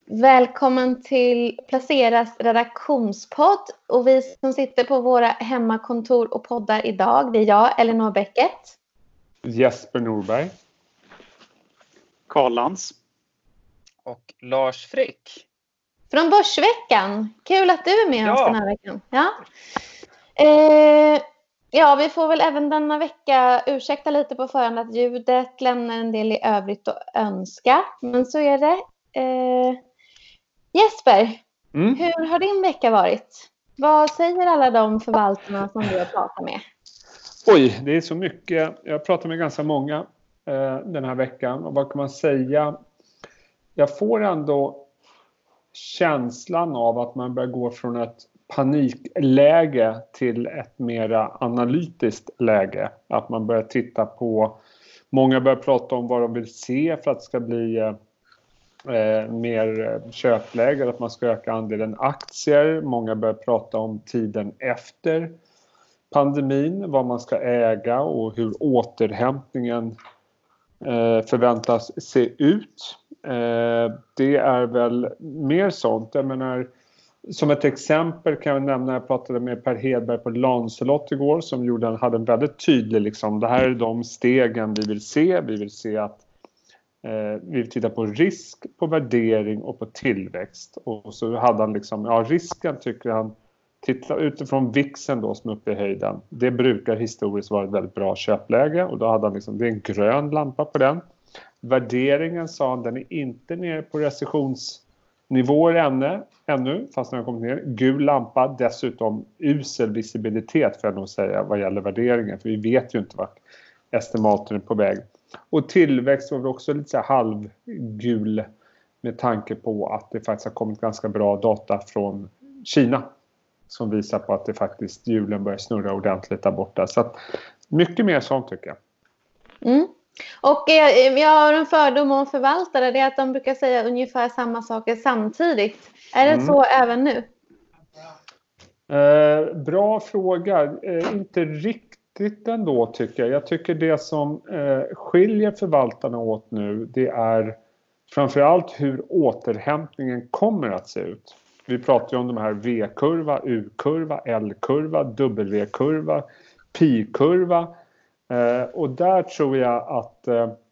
Välkommen till Placeras redaktionspodd. Och vi som sitter på våra hemmakontor och poddar idag, det är jag, Elinor Bäcket. Jesper Norberg. Karl Lantz. Och Lars Frick. Från Börsveckan. Kul att du är med oss den här veckan. Ja, vi får väl även denna vecka ursäkta lite på förhand att ljudet lämnar en del i övrigt att önska. Men så är det. Jesper, hur har din vecka varit? Vad säger alla de förvaltarna som du har pratat med? Oj, det är så mycket. Jag pratar med ganska många den här veckan. Och vad kan man säga? Jag får ändå känslan av att man börjar gå från ett panikläge till ett mera analytiskt läge. Att man börjar titta på, många börjar prata om vad de vill se för att det ska bli mer köpläge, att man ska öka andelen aktier. Många börjar prata om tiden efter pandemin, vad man ska äga och hur återhämtningen förväntas se ut. Det är väl mer sånt. Jag menar, som ett exempel kan jag nämna, jag pratade med Per Hedberg på Lancelot igår som hade en väldigt tydlig, liksom, det här är de stegen vi vill se. Vi vill se att vi vill titta på risk, på värdering och på tillväxt. Och så hade han liksom, risken tycker han, titta utifrån VIXen då som är uppe i höjden. Det brukar historiskt vara ett väldigt bra köpläge och då hade han liksom, det är en grön lampa på den. Värderingen sa han, den är inte nere på recessionsnivåer ännu, fast den har kommit ner. Gul lampa, dessutom usel visibilitet för jag nog säga vad gäller värderingen. För vi vet ju inte vart estimaten är på väg. Och tillväxt var också lite så här halvgul med tanke på att det faktiskt har kommit ganska bra data från Kina. Som visar på att det faktiskt hjulen börjar snurra ordentligt där borta. Så att mycket mer sånt tycker jag. Och jag har en fördom om förvaltare, det är att de brukar säga ungefär samma saker samtidigt. Är det så även nu? Bra fråga. Inte riktigt ändå tycker jag. Jag tycker det som skiljer förvaltarna åt nu, det är framförallt hur återhämtningen kommer att se ut. Vi pratar ju om de här V-kurva, U-kurva, L-kurva, W-kurva, Pi-kurva. Och där tror jag att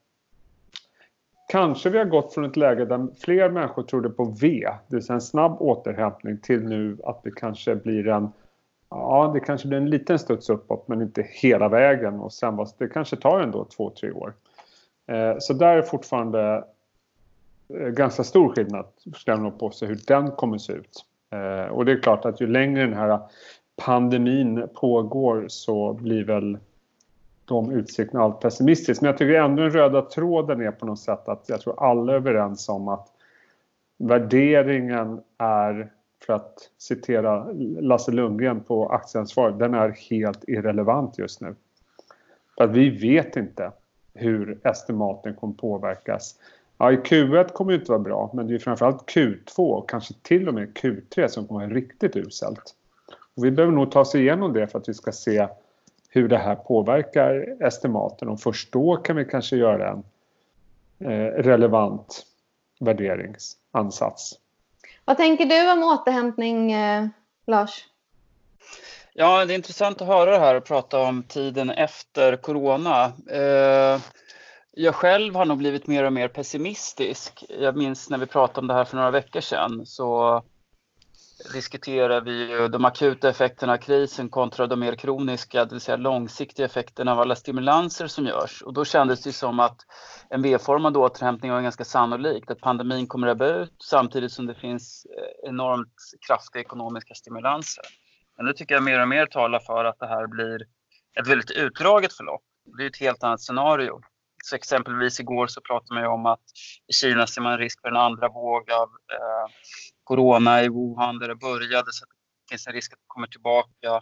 kanske vi har gått från ett läge där fler människor trodde på V, det vill säga en snabb återhämtning, till nu att det kanske blir en liten studs uppåt men inte hela vägen, och sen det kanske tar ändå 2-3 år. Så där är fortfarande ganska stor skillnad på sig hur den kommer se ut. Och det är klart att ju längre den här pandemin pågår så blir väl de utsikterna allt pessimistiskt. Men jag tycker ändå den röda tråden är på något sätt att jag tror alla är överens om att värderingen är, för att citera Lasse Lundgren på Aktieansvar, den är helt irrelevant just nu. För att vi vet inte hur estimaten kommer påverkas. Ja, i Q1 kommer det inte vara bra, men det är framförallt Q2 och kanske till och med Q3 som kommer vara riktigt uselt. Och vi behöver nog ta oss igenom det för att vi ska se hur det här påverkar estimaten, och först då kan vi kanske göra en relevant värderingsansats. Vad tänker du om återhämtning, Lars? Ja, det är intressant att höra det här och prata om tiden efter corona. Jag själv har nog blivit mer och mer pessimistisk. Jag minns när vi pratade om det här för några veckor sedan, så diskuterar vi ju de akuta effekterna av krisen kontra de mer kroniska, det vill säga långsiktiga effekterna av alla stimulanser som görs. Och då kändes det som att en V-formad återhämtning var ganska sannolikt, att pandemin kommer att ebba ut samtidigt som det finns enormt kraftiga ekonomiska stimulanser. Men nu tycker jag mer och mer talar för att det här blir ett väldigt utdraget förlopp. Det är ett helt annat scenario. Så exempelvis igår så pratade man ju om att i Kina ser man risk för en andra våg av corona i Wuhan där det började, så att det finns en risk att det kommer tillbaka.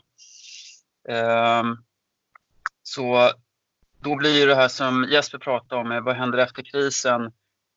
Så då blir ju det här som Jesper pratade om, vad händer efter krisen,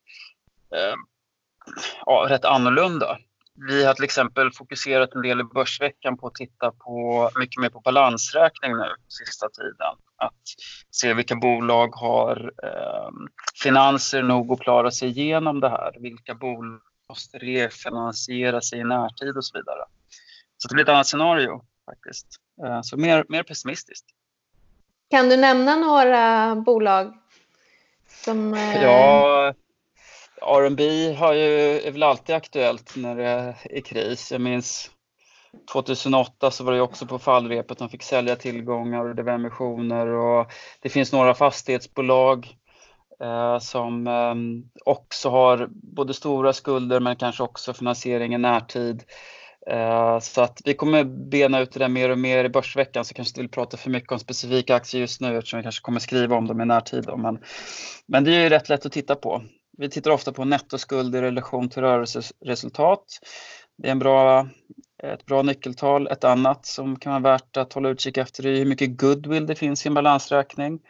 rätt annorlunda. Vi har till exempel fokuserat en del i Börsveckan på att titta på mycket mer på balansräkning nu sista tiden. Att se vilka bolag har finanser nog att klara sig igenom det här. Vilka bolag måste refinansiera sig i närtid och så vidare. Så det blir ett annat scenario faktiskt. Så mer pessimistiskt. Kan du nämna några bolag som... Ja, R&B är väl alltid aktuellt när det är kris. Jag minns 2008 så var det också på fallrepet. De fick sälja tillgångar och det var emissioner. Och det finns några fastighetsbolag som också har både stora skulder men kanske också finansiering i närtid. Så att vi kommer bena ut det där mer och mer i Börsveckan, så kanske inte vill prata för mycket om specifika aktier just nu eftersom vi kanske kommer skriva om dem i närtid då. Men det är ju rätt lätt att titta på. Vi tittar ofta på nettoskuld i relation till rörelseresultat. Det är ett bra nyckeltal. Ett annat som kan vara värt att hålla utkik efter är hur mycket goodwill det finns i en balansräkning.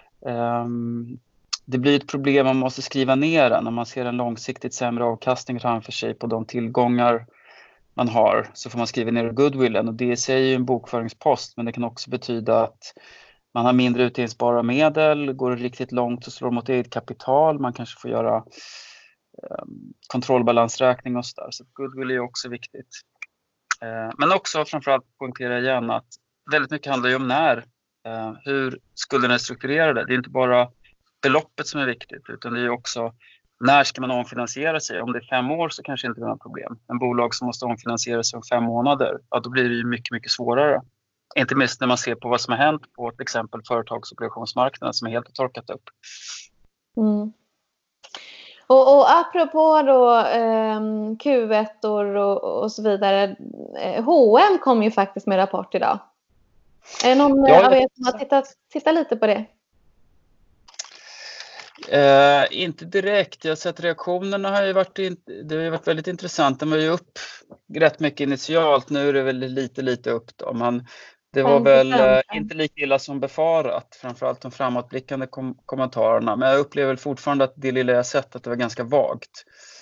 Det blir ett problem om man måste skriva ner den. Om man ser en långsiktigt sämre avkastning framför sig på de tillgångar man har, så får man skriva ner goodwillen. Och det är ju en bokföringspost, men det kan också betyda att man har mindre utdelningsbara medel, går riktigt långt och slår mot eget kapital. Man kanske får göra kontrollbalansräkning och så där. Så goodwill är också viktigt. Men också framförallt poängtera igen att väldigt mycket handlar ju om hur skulderna är strukturerade. Det är inte bara beloppet som är viktigt, utan det är också när ska man omfinansiera sig. Om det är 5 år så kanske inte det är något problem. En bolag som måste omfinansiera sig om 5 månader, ja, då blir det ju mycket, mycket svårare. Inte minst när man ser på vad som har hänt på till exempel företagsobligationsmarknaden som är helt torkat upp. Mm. Och apropå då Q1 och så vidare. H&M kom ju faktiskt med rapport idag. Är det någon av er som har tittat lite på det? Inte direkt. Jag har sett reaktionerna har ju varit väldigt intressant. Den var ju upp rätt mycket initialt. Nu är det väl lite upp då. Men det var väl inte lika illa som befarat. Framförallt de framåtblickande kommentarerna. Men jag upplever fortfarande att det lilla jag sett att det var ganska vagt.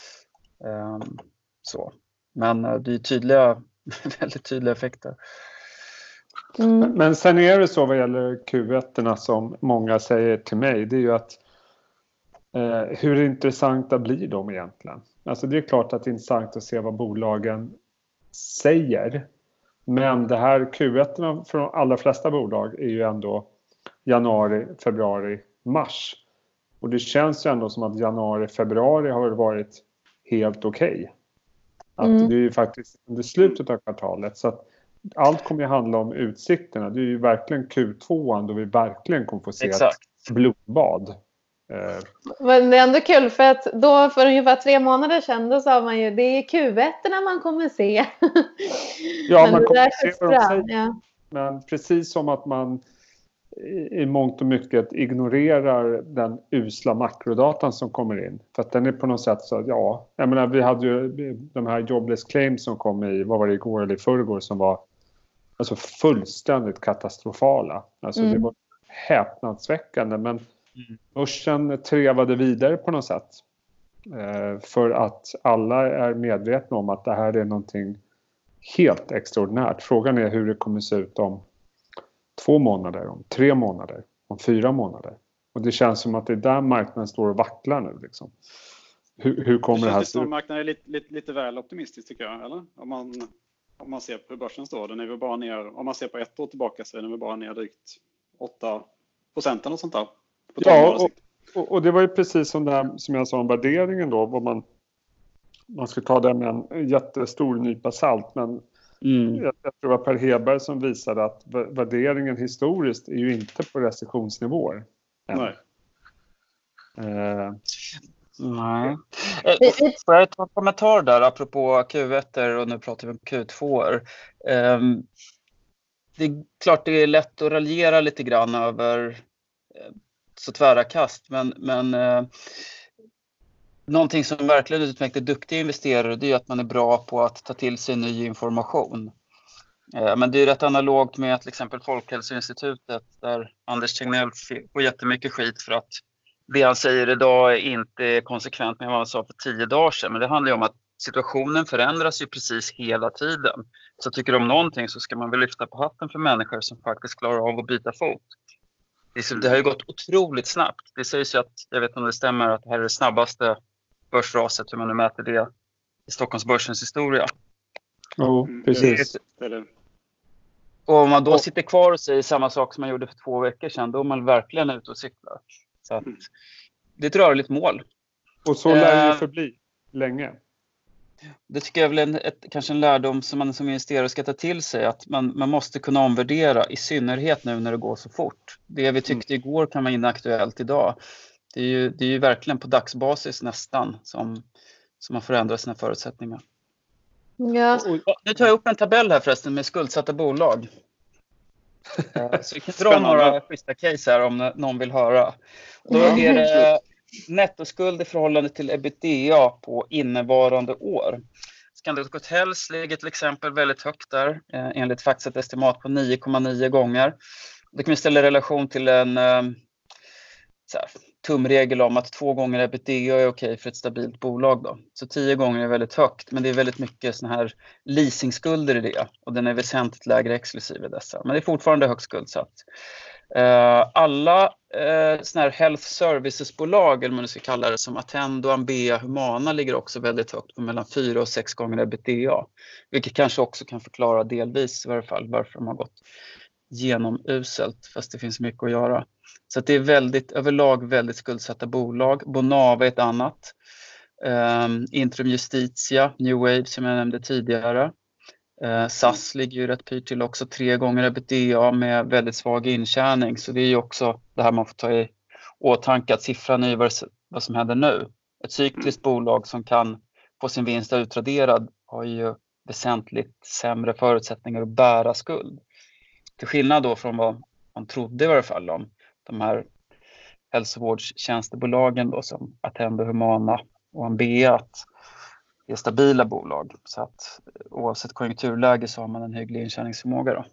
Så. Men det är väldigt tydliga effekter. Mm. Men sen är det så vad gäller Q1 som många säger till mig. Det är ju att hur intressanta blir de egentligen? Alltså det är klart att det är intressant att se vad bolagen säger. Men det här Q1 för de allra flesta bolag är ju ändå januari, februari, mars. Och det känns ju ändå som att januari, februari har varit helt okej. Att det är ju faktiskt under slutet av kvartalet. Så att allt kommer ju handla om utsikterna. Det är ju verkligen Q2 då vi verkligen kommer få se ett blodbad. Men det är ändå kul för att då för ungefär 3 månader sedan då sa man ju det är Q1 man kommer se. Ja, man kommer se vad de säger. Ja. Men precis som att man i mångt och mycket ignorerar den usla makrodatan som kommer in. För att den är på något sätt så att jag menar vi hade ju de här jobless claims som kom i, vad var det igår eller i förrgår, som var alltså fullständigt katastrofala. Alltså det var häpnadsväckande, men börsen trevade vidare på något sätt. För att alla är medvetna om att det här är någonting helt extraordinärt. Frågan är hur det kommer se ut om 2 månader, om 3 månader, om 4 månader. Och det känns som att det är där marknaden står och vacklar nu. Liksom. Hur kommer det här se ut? Marknaden är lite väl optimistisk tycker jag, eller? Om man ser på hur börsen står, den är väl bara ner, om man ser på 1 år tillbaka så är den väl bara ner drygt 8% och sånt där. Ja, och det var ju precis som jag sa om värderingen då. Vad man ska ta det med en jättestor nypa salt. Men jag tror det var Per Hedberg som visade att värderingen historiskt är ju inte på recessionsnivåer. Nej. Nej. Får jag ta en kommentar där apropå Q1 och nu pratar vi om Q2. Det är klart det är lätt att raljera lite grann över så tvära kast, men någonting som verkligen utmärker duktiga investerare, det är att man är bra på att ta till sig ny information. Men det är rätt analogt med till exempel Folkhälsoinstitutet där Anders Tegnell får jättemycket skit för att det han säger idag inte är konsekvent med vad han sa för 10 dagar sedan. Men det handlar ju om att situationen förändras ju precis hela tiden. Så tycker du om någonting så ska man väl lyfta på hatten för människor som faktiskt klarar av att byta fot. Det har ju gått otroligt snabbt. Det sägs ju att, jag vet inte om det stämmer, att det här är det snabbaste börsraset, hur man nu mäter det, i Stockholmsbörsens historia. Precis. Och om man då sitter kvar och säger samma sak som man gjorde för 2 veckor sedan, då är man verkligen ute och cyklar. Så att det är ett rörligt mål. Och så lär det ju förbli länge. Det tycker jag är väl kanske en lärdom som man som investerare ska ta till sig, att man måste kunna omvärdera, i synnerhet nu när det går så fort. Det vi tyckte igår kan vara inaktuellt idag. Det är ju verkligen på dagsbasis nästan som man förändrar sina förutsättningar. Ja. Nu tar jag upp en tabell här förresten med skuldsatta bolag. Så vi kan dra några schyssta case här om någon vill höra. Då är det nettoskuld i förhållande till EBITDA på innevarande år. Scandic Hotels ligger till exempel väldigt högt där, enligt Factset estimat på 9,9 gånger. Det kan vi ställa i relation till en tumregel om att 2 gånger EBITDA är okej för ett stabilt bolag då. Så 10 gånger är väldigt högt, men det är väldigt mycket såna här leasingskulder i det, och den är väsentligt lägre exklusive dessa. Men det är fortfarande högt skuldsatt. Alla såna här health services-bolag, eller vad man ska kalla det, som Attendo, Ambea, Humana, ligger också väldigt högt på mellan 4 och 6 gånger EBITDA. Vilket kanske också kan förklara delvis i varje fall varför de har gått genomuselt, fast det finns mycket att göra. Så att det är överlag väldigt skuldsatta bolag. Bonava är ett annat. Intrum Justitia, New Wave som jag nämnde tidigare. SAS ligger ju rätt pyrt till också, 3 gånger EBITDA med väldigt svag intjäning. Så det är ju också det här man får ta i åtanke, att siffran är vad som händer nu. Ett cykliskt bolag som kan få sin vinst utraderad har ju väsentligt sämre förutsättningar att bära skuld. Till skillnad då från vad man trodde i varje fall om de här hälsovårdstjänstebolagen då, som Attendo, Humana och Ambea, att det är stabila bolag. Så att oavsett konjunkturläge så har man en hygglig intjäningsförmåga då.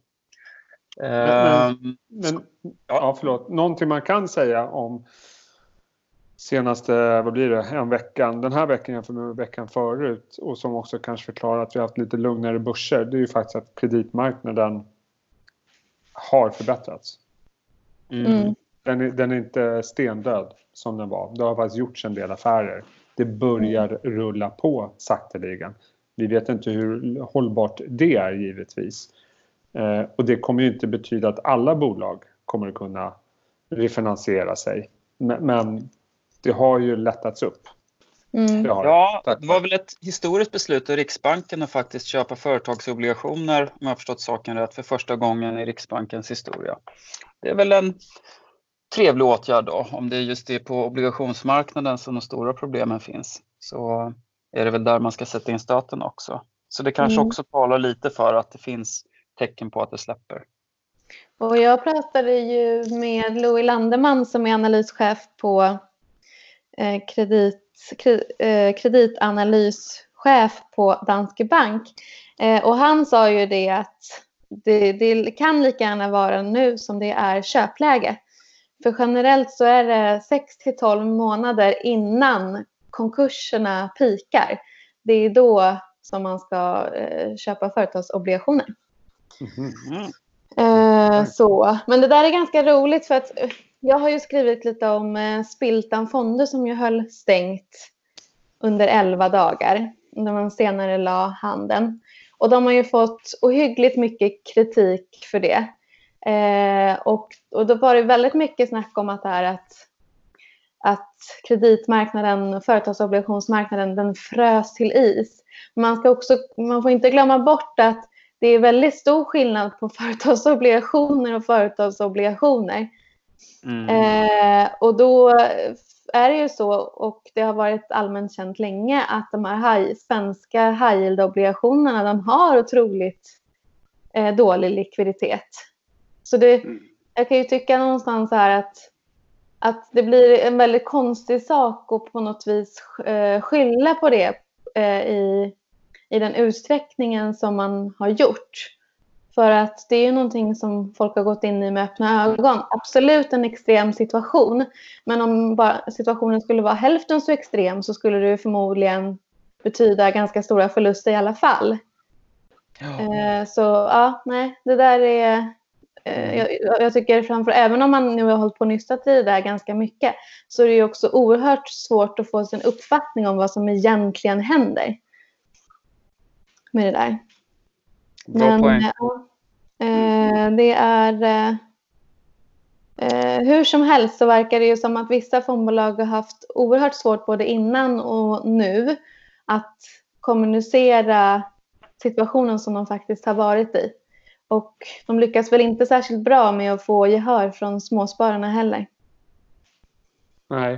Förlåt. Någonting man kan säga om senaste, en veckan, den här veckan jämfört med veckan förut, och som också kanske förklarar att vi har haft lite lugnare börser, det är ju faktiskt att kreditmarknaden har förbättrats. Den är inte stendöd som den var. Det har faktiskt gjorts en del affärer. Det börjar rulla på sakteligen. Vi vet inte hur hållbart det är givetvis. Och det kommer ju inte betyda att alla bolag kommer att kunna refinansiera sig. Men det har ju lättats upp. Det var väl ett historiskt beslut av Riksbanken att faktiskt köpa företagsobligationer, om jag har förstått saken rätt, för första gången i Riksbankens historia. Det är väl en trevlig åtgärd då. Om det är just det på obligationsmarknaden som de stora problemen finns, så är det väl där man ska sätta in staten också. Så det kanske också talar lite för att det finns tecken på att det släpper. Och jag pratade ju med Louis Landeman som är analyschef på kreditanalyschef på Danske Bank. Och han sa ju det att det kan lika gärna vara nu som det är köpläge. För generellt så är det 6-12 månader innan konkurserna pikar. Det är då som man ska köpa företagsobligationer. Men det där är ganska roligt, för att jag har ju skrivit lite om Spiltan Fonder som ju höll stängt under 11 dagar. När man senare la handeln. Och de har ju fått ohyggligt mycket kritik för det. Och då var det väldigt mycket snack om att det här att kreditmarknaden och företagsobligationsmarknaden, den frös till is. Man får inte glömma bort att det är väldigt stor skillnad på företagsobligationer och företagsobligationer. Och då är det ju så, och det har varit allmänt känt länge, att de här svenska high yield-obligationerna, de har otroligt dålig likviditet. Så jag kan ju tycka någonstans här att det blir en väldigt konstig sak att på något vis skylla på det i den utsträckningen som man har gjort. För att det är ju någonting som folk har gått in i med öppna ögon. Absolut en extrem situation. Men om bara situationen skulle vara hälften så extrem, så skulle det förmodligen betyda ganska stora förluster i alla fall. Det där är... Jag tycker även om man nu har hållit på och nystat i det där ganska mycket, så är det ju också oerhört svårt att få sin uppfattning om vad som egentligen händer. med det där. Bra poäng. Det är hur som helst så verkar det ju som att vissa fondbolag har haft oerhört svårt både innan och nu att kommunicera situationen som de faktiskt har varit i. Och de lyckas väl inte särskilt bra med att få gehör från småspararna heller. Nej.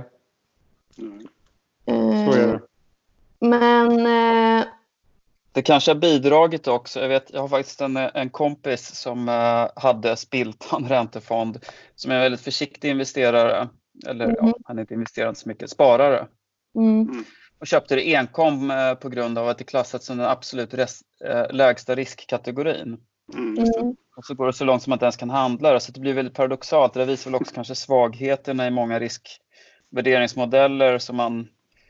Så är det. Men det kanske har bidragit också. Jag har faktiskt en kompis som hade Spiltan räntefond som är en väldigt försiktig investerare. Eller han är inte investerad så mycket, sparare. Och köpte det enkom på grund av att det klassats som den absolut lägsta riskkategorin. Och så går det så långt som man inte ens kan handla det. Så det blir väldigt paradoxalt. Det visar väl också kanske svagheterna i många riskvärderingsmodeller som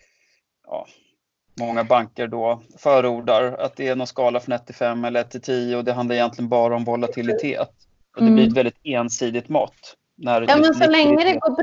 många banker då förordar. Att det är någon skala från 1 till 5 eller 1 till 10 och det handlar egentligen bara om volatilitet. Och det blir ett väldigt ensidigt mått. Men så länge det går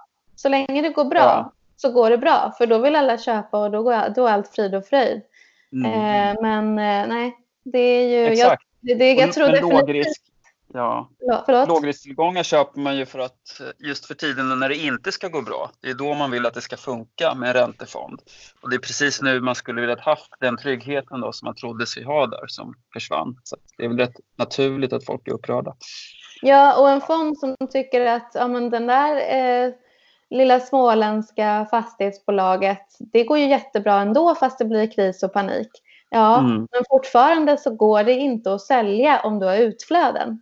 bra. Så går det bra. För då vill alla köpa och då är allt frid och fröjd. Men nej, det är ju... Exakt. Jag tror men lågrisk. Ja. Förlåt? Lågrisktillgångar köper man ju för att just för tiden när det inte ska gå bra. Det är då man vill att det ska funka med en räntefond. Och det är precis nu man skulle vilja ha haft den tryggheten då som man trodde sig ha där som försvann. Så det är väl rätt naturligt att folk är upprörda. Ja, och en fond som tycker att den där lilla småländska fastighetsbolaget, det går ju jättebra ändå fast det blir kris och panik. Ja, men fortfarande så går det inte att sälja om du har utflöden.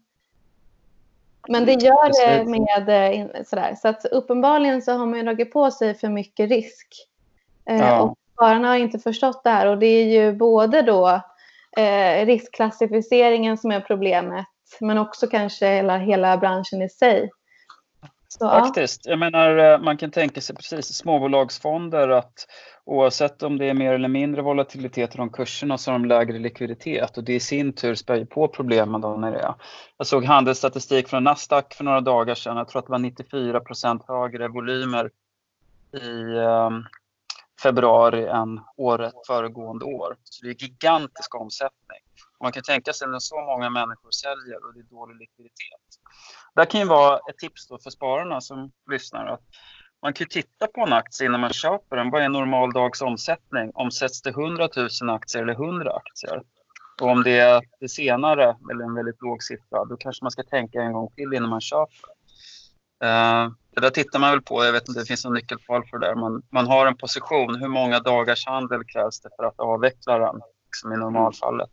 Men det gör det med sådär. Så att uppenbarligen så har man ju dragit på sig för mycket risk. Och spararna har inte förstått det här. Och det är ju både då riskklassificeringen som är problemet. Men också kanske hela branschen i sig. Så, faktiskt. Jag menar, man kan tänka sig precis småbolagsfonder att oavsett om det är mer eller mindre volatilitet i de kurserna så har de lägre likviditet och det i sin tur spär på problemen då när det är. Jag såg handelsstatistik från Nasdaq för några dagar sedan. Jag tror att det var 94% högre volymer i februari än året föregående år. Så det är gigantisk omsättning. Man kan tänka sig när så många människor säljer och det är dålig likviditet. Det kan ju vara ett tips då för spararna som lyssnar att man kan titta på en aktie innan man köper den. Vad är en normal dags omsättning? Omsätts det 100 000 aktier eller 100 aktier? Och om det är det senare eller en väldigt låg siffra då kanske man ska tänka en gång till innan man köper. Det där tittar man väl på. Jag vet inte, det finns en nyckeltal för det där. Man har en position. Hur många dagars handel krävs det för att avveckla den liksom i normalfallet?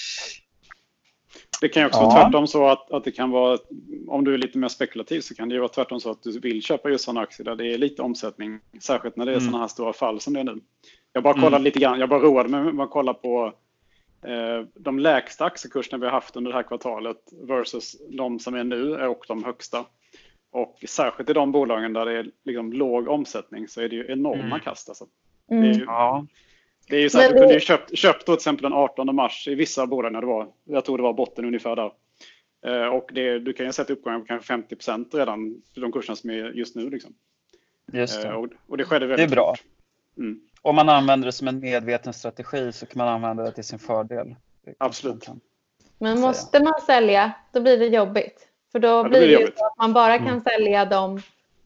Det kan ju också vara tvärtom så att det kan vara, om du är lite mer spekulativ så kan det ju vara tvärtom så att du vill köpa just sådana aktier där det är lite omsättning. Särskilt när det är sådana här stora fall som det är nu. Jag bara kollade lite grann, jag bara roade mig med att kolla på de lägsta aktiekurserna vi har haft under det här kvartalet versus de som är nu och de högsta. Och särskilt i de bolagen där det är liksom låg omsättning så är det ju enorma kast. Alltså. Det är ju så att du kunde ju köpt då till exempel den 18 mars i vissa bolag när det var, jag tror det var botten ungefär där. Och du kan ju sätta uppgången på kanske 50% redan för de kurserna som är just nu. Liksom. Just det. Och det skedde väldigt Det är bra. Fort. Om man använder det som en medveten strategi så kan man använda det till sin fördel. Absolut. Men måste man sälja, då blir det jobbigt. För då blir det ju så att man bara kan sälja dem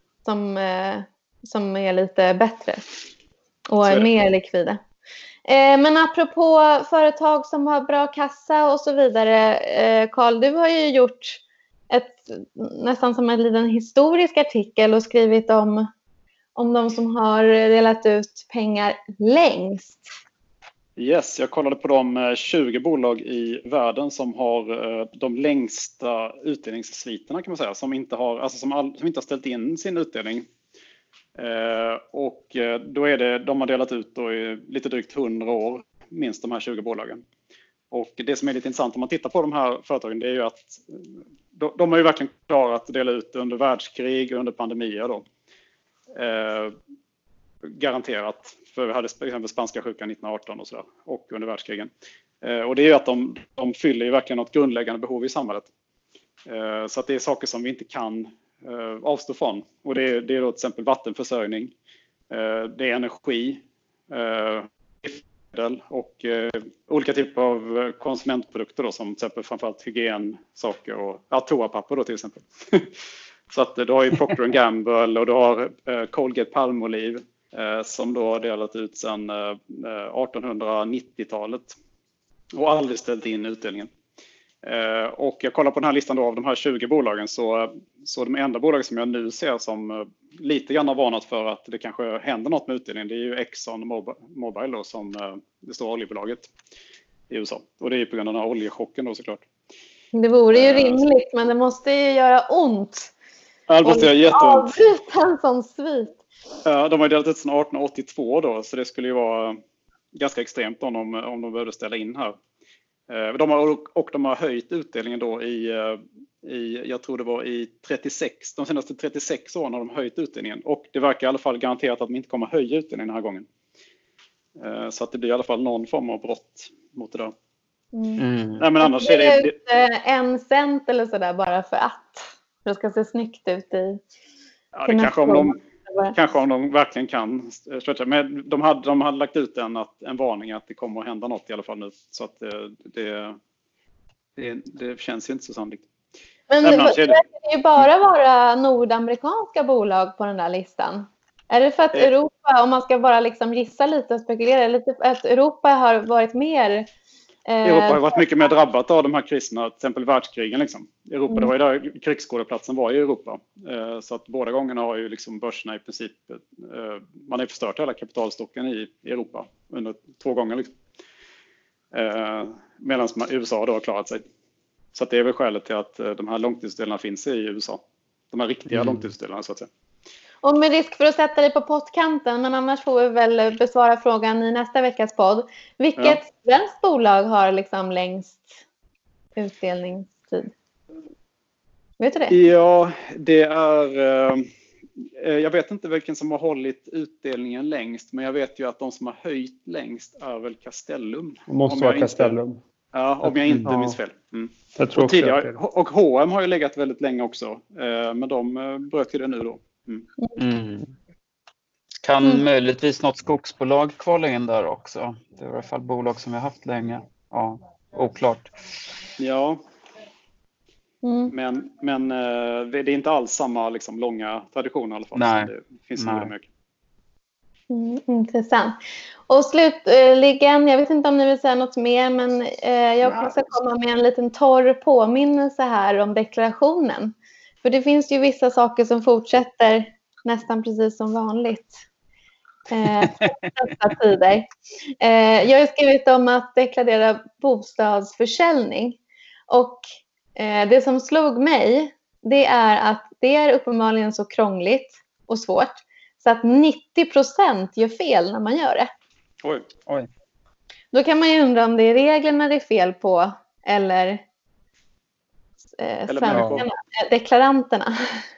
som är lite bättre och är mer likvida. Men apropå företag som har bra kassa och så vidare. Carl, du har ju gjort nästan som en liten historisk artikel och skrivit om de som har delat ut pengar längst. Yes, jag kollade på de 20 bolag i världen som har de längsta utdelningssviterna kan man säga. Som inte har ställt in sin utdelning. Och då är det, de har delat ut då i lite drygt 100 år, minst de här 20 bolagen. Och det som är lite intressant om man tittar på de här företagen, det är ju att de har ju verkligen klarat att dela ut under världskrig och under pandemier då. Garanterat, för vi hade till exempel spanska sjukan 1918 och sådär, och under världskrigen. Och det är ju att de fyller ju verkligen något grundläggande behov i samhället. Så att det är saker som vi inte kan avstå från. Och det är då till exempel vattenförsörjning, det är energi, läkemedel och olika typer av konsumentprodukter då, som till exempel framförallt hygiensaker och toapapper då till exempel. Så att du har ju Procter & Gamble och du har Colgate Palmolive som då har delat ut sedan 1890-talet och aldrig ställt in utdelningen. Och jag kollar på den här listan då av de här 20 bolagen, så de enda bolagen som jag nu ser som lite grann har varnat för att det kanske händer något med utdelningen, det är ju Exxon Mobil då, som det stora oljebolaget i USA. Och det är på grund av den här oljechocken då såklart. Det vore ju rimligt, men det måste ju göra ont. Det måste göra jätteont. Avbryta en sån svit. Ja, de har delat ut sedan 1882 då, så det skulle ju vara ganska extremt om de behövde ställa in här. De har höjt utdelningen då jag tror det var i de senaste 36 åren har de höjt utdelningen. Och det verkar i alla fall garanterat att de inte kommer höja utdelningen den här gången. Så att det blir i alla fall någon form av brott mot det där. Nej, men annars är det... 1 cent eller sådär bara för att det ska se snyggt ut i... Ja, det kanske om de verkligen kan stretcha. Men de hade lagt ut en varning att det kommer att hända något i alla fall nu. Så att det känns ju inte så sannolikt. Men det verkar ju bara vara nordamerikanska bolag på den där listan. Är det för att Europa, om man ska bara liksom gissa lite och spekulera lite, att Europa har varit mer... Europa har varit mycket mer drabbat av de här kriserna, till exempel världskrigen. Liksom. Europa, det var ju där krigsskådeplatsen var i Europa. Så att båda gångerna har ju liksom börserna i princip, man har ju förstört hela kapitalstocken i Europa under 2 gånger. Liksom. Medan USA då har klarat sig. Så att det är väl skälet till att de här långtidsdelarna finns i USA. De här riktiga långtidsdelarna så att säga. Och med risk för att sätta dig på pottkanten, men annars får vi väl besvara frågan i nästa veckas podd. Vilket svenskt bolag har liksom längst utdelningstid? Vet du det? Ja, det är... jag vet inte vilken som har hållit utdelningen längst, men jag vet ju att de som har höjt längst är väl Castellum. Det måste vara Castellum. Ja, om jag inte minns fel. Jag tror och H&M har ju legat väldigt länge också, men de bröt ju det nu då. Kan möjligtvis något skogsbolag kvala in där också? Det är i alla fall bolag som vi har haft länge. Ja, oklart. Ja. Men det är inte alls samma liksom, långa tradition i alla fall. Nej. Det finns några mycket. Intressant. Och slutligen, jag vet inte om ni vill säga något mer, men jag kan också komma med en liten torr påminnelse här om deklarationen. För det finns ju vissa saker som fortsätter nästan precis som vanligt. Dessa tider. Jag har skrivit om att deklarera bostadsförsäljning. Och det som slog mig, det är att det är uppenbarligen så krångligt och svårt. Så att 90% gör fel när man gör det. Oj. Då kan man ju undra om det är reglerna det är fel på eller svenskarna, deklaranterna.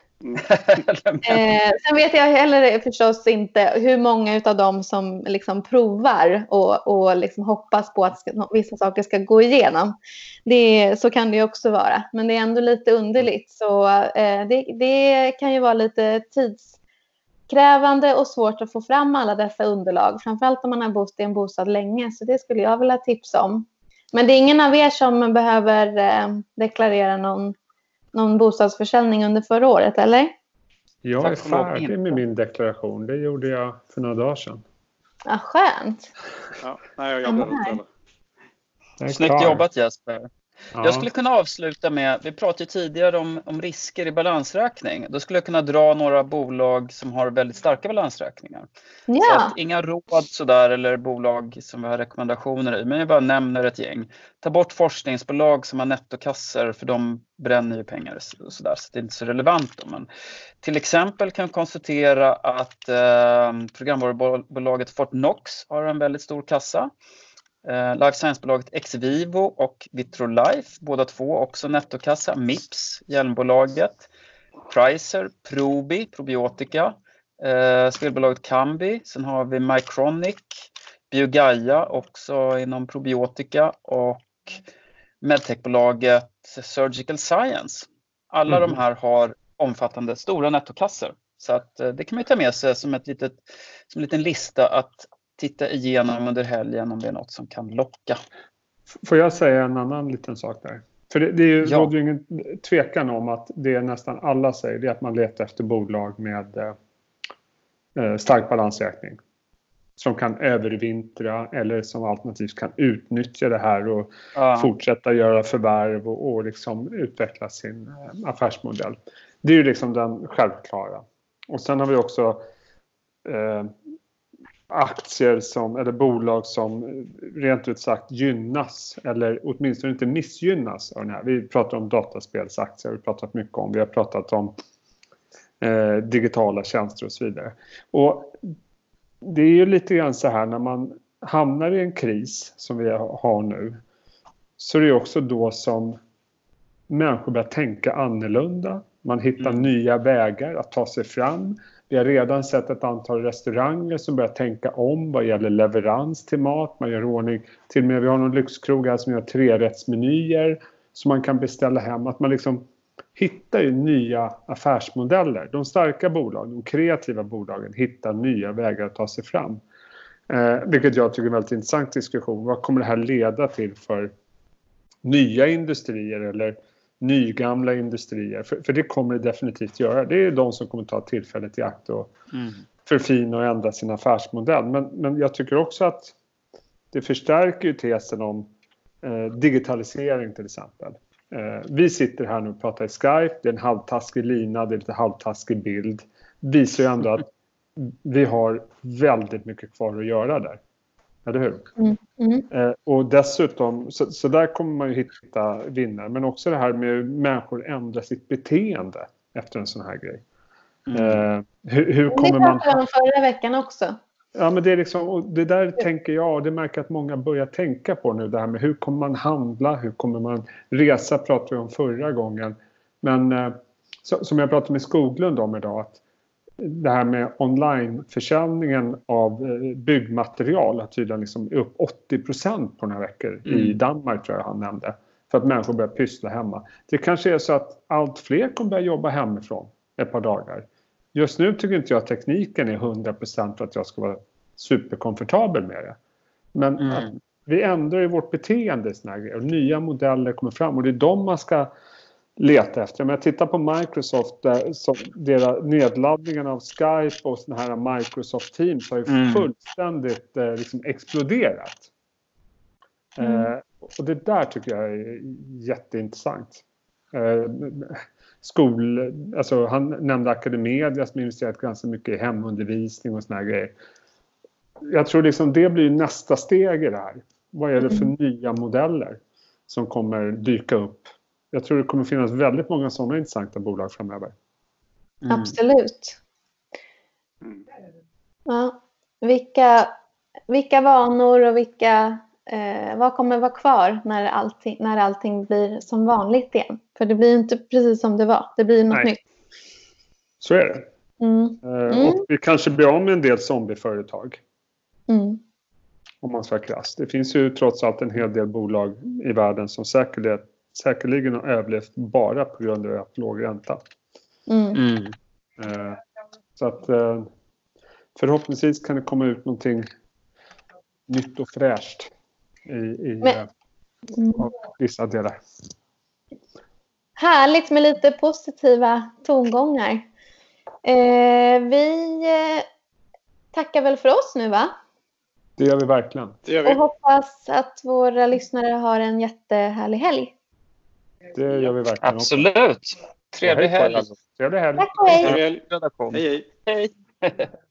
Sen vet jag heller förstås inte hur många av dem som liksom provar och liksom hoppas på att vissa saker ska gå igenom. Så kan det ju också vara. Men det är ändå lite underligt. Så det kan ju vara lite tidskrävande och svårt att få fram alla dessa underlag. Framförallt om man har bott i en bostad länge. Så det skulle jag vilja tipsa om. Men det är ingen av er som behöver deklarera någon bostadsförsäljning under förra året, eller? Jag är färdig med min deklaration. Det gjorde jag för några dagar sedan. Ja, skönt. Ja, nej, jag behöver inte heller. Snyggt jobbat, Jesper. Ja. Jag skulle kunna avsluta med, vi pratade ju tidigare om risker i balansräkning. Då skulle jag kunna dra några bolag som har väldigt starka balansräkningar. Ja. Så att inga råd sådär eller bolag som vi har rekommendationer i. Men jag bara nämner ett gäng. Ta bort forskningsbolag som har nettokassor, för de bränner ju pengar och sådär. Så det är inte så relevant då. Men till exempel kan jag konstatera att programvarubolaget Fortnox har en väldigt stor kassa. Life Science-bolaget Xvivo och Vitrolife, båda två också nettokassa. Mips, hjälmbolaget. Pricer, Probi, probiotika. Spelbolaget Kambi. Sen har vi Mycronic, Biogaia också inom probiotika. Och medtechbolaget Surgical Science. Alla de här har omfattande stora nettokassor. Så att det kan man ta med sig som en liten lista att titta igenom under helgen om det är något som kan locka. Får jag säga en annan liten sak där? För det råder ju ingen tvekan om att det nästan alla säger, det är att man letar efter bolag med stark balansräkning. Som kan övervintra eller som alternativt kan utnyttja det här och fortsätta göra förvärv och liksom utveckla sin affärsmodell. Det är ju liksom den självklara. Och sen har vi också aktier eller bolag som rent ut sagt gynnas eller åtminstone inte missgynnas av den här. Vi pratar om dataspelsaktier, vi har pratat mycket om, vi har pratat om digitala tjänster och så vidare. Och det är ju lite grann så här när man hamnar i en kris som vi har nu, så är det också då som människor börjar tänka annorlunda. Man hittar nya vägar att ta sig fram. Vi har redan sett ett antal restauranger som börjar tänka om vad gäller leverans till mat. Man gör ordning, till och med vi har någon lyxkrog här som gör 3-rättsmenyer som man kan beställa hem. Att man liksom hittar ju nya affärsmodeller. De starka bolagen, de kreativa bolagen hittar nya vägar att ta sig fram. Vilket jag tycker är en väldigt intressant diskussion. Vad kommer det här leda till för nya industrier eller nygamla industrier? För det kommer det definitivt göra. Det är de som kommer ta tillfället i akt och förfina och ändra sin affärsmodell. Men jag tycker också att det förstärker ju tesen om digitalisering till exempel. Vi sitter här nu och pratar i Skype. Det är en halvtaskig lina, det är lite halvtaskig bild. Visar ju ändå att vi har väldigt mycket kvar att göra där. Eller hur? Och dessutom, så där kommer man ju hitta vinnare. Men också det här med människor ändra sitt beteende efter en sån här grej. Hur kommer man... Det pratade om förra veckan också. Ja, men det är liksom, och det där tänker jag, och det märker att många börjar tänka på nu, det här med hur kommer man handla, hur kommer man resa, pratade vi om förra gången. Men som jag pratade med Skoglund om idag, att det här med onlineförsäljningen av byggmaterial har tydligen liksom upp 80% på några veckor i Danmark, tror jag han nämnde. För att människor börjar pyssla hemma. Det kanske är så att allt fler kommer börja jobba hemifrån ett par dagar. Just nu tycker inte jag att tekniken är 100% för att jag ska vara superkomfortabel med det. Men att vi ändrar i vårt beteende i såna här grejer. Och nya modeller kommer fram. Och det är de man ska leta efter. Men jag tittar på Microsoft. Deras nedladdningen av Skype och såna här Microsoft Teams har ju fullständigt liksom exploderat. Och det där tycker jag är jätteintressant. Alltså han nämnde Academedia som investerat ganska mycket i hemundervisning och såna här grejer. Jag tror liksom det blir nästa steg i det här. Vad är det för nya modeller som kommer dyka upp? Jag tror det kommer finnas väldigt många sådana intressanta bolag framöver. Absolut. Ja. Vilka vanor och vad kommer vara kvar när allting blir som vanligt igen? För det blir ju inte precis som det var. Det blir något nytt. Så är det. Och vi kanske blir av med en del zombieföretag. Om man ska vara krass. Det finns ju trots allt en hel del bolag i världen som säkerligen har överlevt bara på grund av att låg ränta. Så att förhoppningsvis kan det komma ut någonting nytt och fräscht i vissa delar. Härligt med lite positiva tongångar. Vi tackar väl för oss nu, va? Det gör vi verkligen. Det gör vi. Och hoppas att våra lyssnare har en jättehärlig helg. Det gör vi verkligen. Absolut. Trevlig helg. Trevlig helg. Tack och hej. Hej. Hej.